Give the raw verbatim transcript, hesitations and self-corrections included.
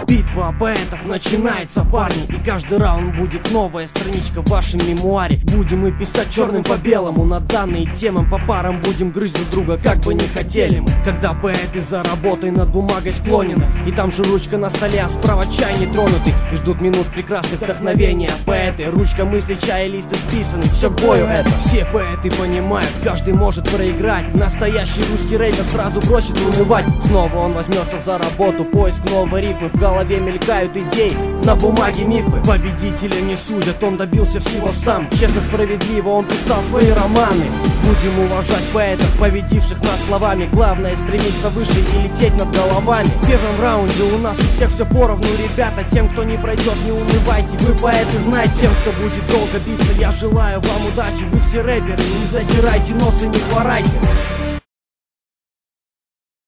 Битва поэтов начинается, парни, и каждый раунд будет новая страничка в вашем мемуаре. Будем мы писать черным по белому на данные темы, по парам будем грызть друг друга, как бы не хотели мы. Когда поэты за работой над бумагой склонены, и там же ручка на столе, а справа чай не тронутый, и ждут минут прекрасных вдохновения. Поэты, ручка мысли, чай, листы списаны, все к бою это. Все поэты понимают, каждый может проиграть. Настоящий русский рэпер сразу бросит унывать. Снова он возьмется за работу, поиск новой рифмы. В голове мелькают идеи, на бумаге мифы. Победителя не судят, он добился всего сам. Честно, справедливо, он писал свои романы. Будем уважать поэтов, победивших нас словами. Главное стремиться выше и лететь над головами. В первом раунде у нас у всех все поровну, ребята. Тем, кто не пройдет, не унывайте, вы поэты знаете. Тем, кто будет долго биться, я желаю вам удачи. Вы все рэперы, не задирайте нос и не хворайте.